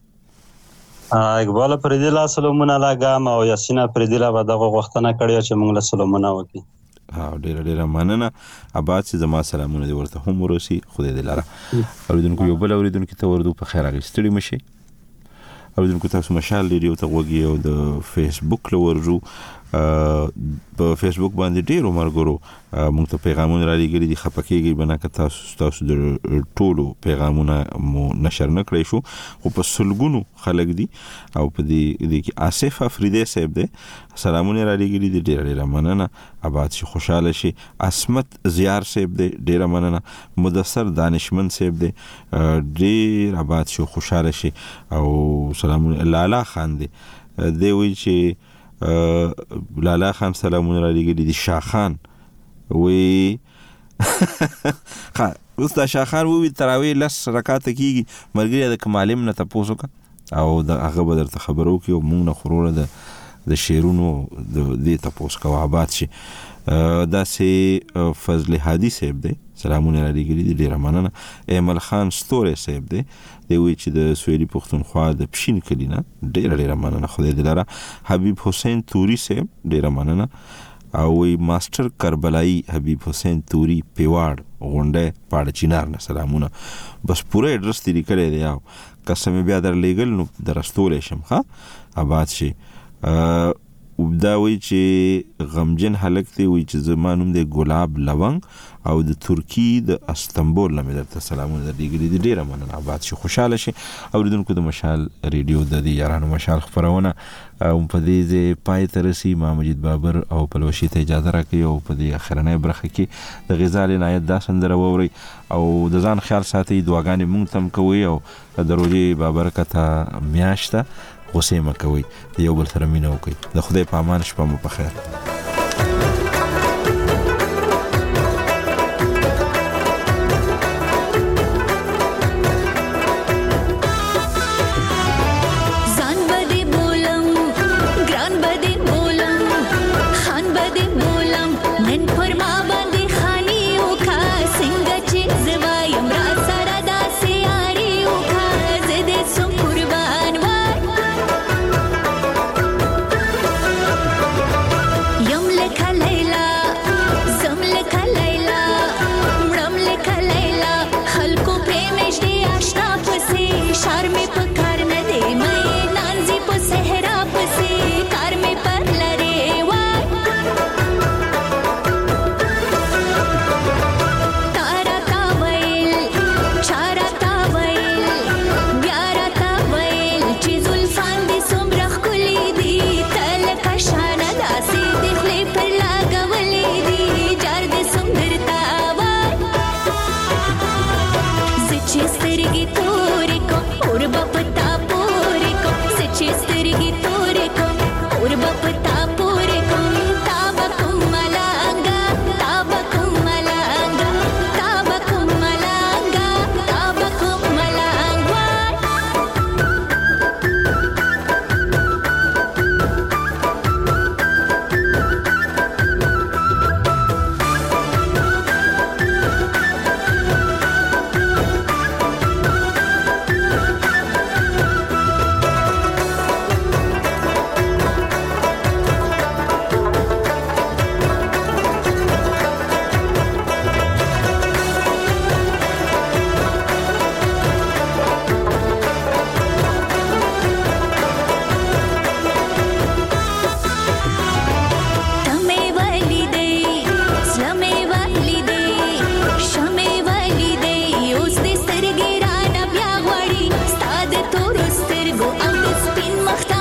اقبال پردي له سلامونه لګم او یاسین پردي له به دغه غوښتنه کړې چې موږ له سلامونه وکړي ډېره مننه آباد چې زما سلامونه دې ورته هم ورسي خدای دې لاره اورېدونکو یو بل اورېدونکي ته وردو په خیر هغې ستړي مه شئ اورېدونکو تاسو مشال ریډیو ته غوږ یې او د فیسبوک له ورځو په فیسبوک باندې ډېرو ملګرو موږ ته پیغامونه رالیږلي دي خفه کېږئ به نه که تاسو د ټولو پیغامونه مو نشر نه کړی شو خو په سلګونو خلک دي او په دې کې آصف افریدی صاحب دی سلامونه رالیږلي دي ډېره مننه آباد شي خوشحاله شي عصمت زیار صاحب دی ډېره مننه مدثر دانشمند صاحب دی ډېر آباد شي خوشحاله شي او سلامونه لالا خان دی وایي چې لالا خان سلامونه را لګلي دي شاخان وی اوس دا شاخان وی تراوی لس رکعات کیږي مرګري د کمالم نه تاسو کا او د هغه بدر ته خبرو کې موږ نه خروره د شیرونو د دې تاسو کا آباد شي دا سي فضل هادي صاحب دی سلامونه را لګلي دي ډیره مننه ایمل خان ستوره صاحب دی وی چې د سویلي پښتونخوا د پښین کلینا ډیره مننه خدای دې لاره حبیب حسین توري صاحب ډیره مننه او وی ماستر کربلایی حبیب حسین توري پیواړ غونډه پاړ چینار نه سلامونه بس پوره ایڈریس دې لیکلې دی او قسم بیا در لګل نو درستول شم ها آباد شي دا وی چې غمجن هلک دی وی چې زمانوم د ګلاب لونګ او د ترکی د استنبول نه درته سلامونه درلېږلي دي ډېره مننه آباد شي خوشحاله شي اورېدونکو د مشال ریډیو د دې یارانو مشال خپرونه په دې ځای پای ته رسي ما مجید بابر او پلوشي ته اجازه راکوي او په دې اخرنۍ برخه کې د غزال عنایت دا سندره واورئ او د ځان خیال ساتئ دعاګانې مونږ ته هم کوئ او د روژې بابرکته میاشت ده غوسې مه کوئ د یو بل سره مینه وکړئ د خدای په امان شپه مو په خیر سترګې را نه بیا غواړي ستا د تورو سترګو او د سپین مخ